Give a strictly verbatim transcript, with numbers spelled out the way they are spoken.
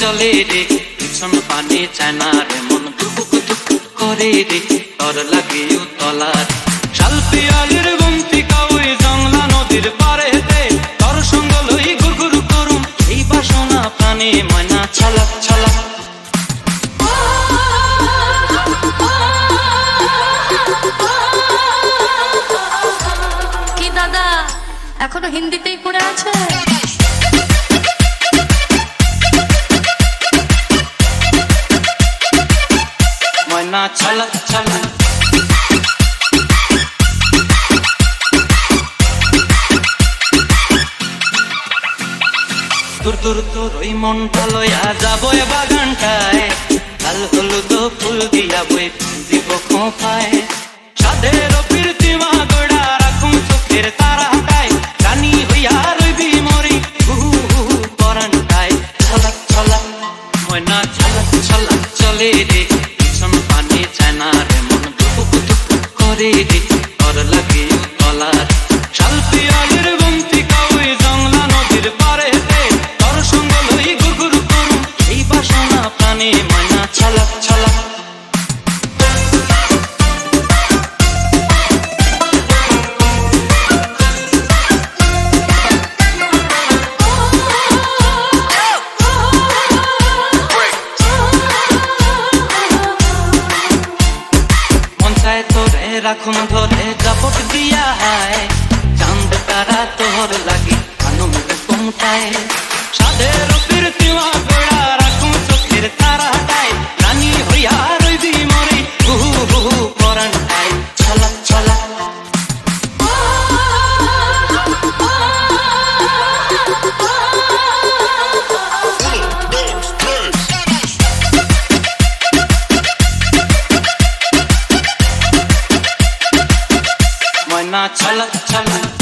চলে রে, পিছন পানে চায় না রে, মন ধুক ধুক করে রে, তর লাগে উতলার। শালপিয়ালির বন্তিকা ওই জংলা নদীর পারেতে, তর সঙ্গ লই গুর গুর করুম এই বাসনা প্রাণে, ময়না ছলাক ছলাক। কি দাদা এখনো হিন্দিতেই পড়ে আছে? ময়না ছলাক ছলাক। দূর দূর তোর ওই মনটা লইয়া যাবো এ বাগানটায়, লাল হলুদ ফুল দিয়া বই দিব খোঁপায়। সাধের প্রীতিমা গোড়া রাখুন চোখের তারাটায়, রানী হইয়া রইবি মরি হু হু পরানটায়। ছলাক ছলাক ময়না ছলাক ছলাক চলে রে, পিছন পানে চায় না রে, মন ধুক ধুক করে রে, তর লাগে উতলার। শালপিয়ালির বন্তিকা ওই জংলা নদীর পারেতে, তর সঙ্গ লই গুর গুর করুম এই বাসনা প্রাণে, ময়না ছলাক ছলাক। তোরে রাখুন ধরে জাপট দিয়া হায়, চাঁদ তারা তোর লাগি আনন্দ কমতায়। সাধের প্রীতিমা গোড়া রাখুন চোখের তারাটায়, রানী হইয়া রইবি মরি হু হু পরানটায়। ছলাক ছলাক ময়না ছলাক ছলাক।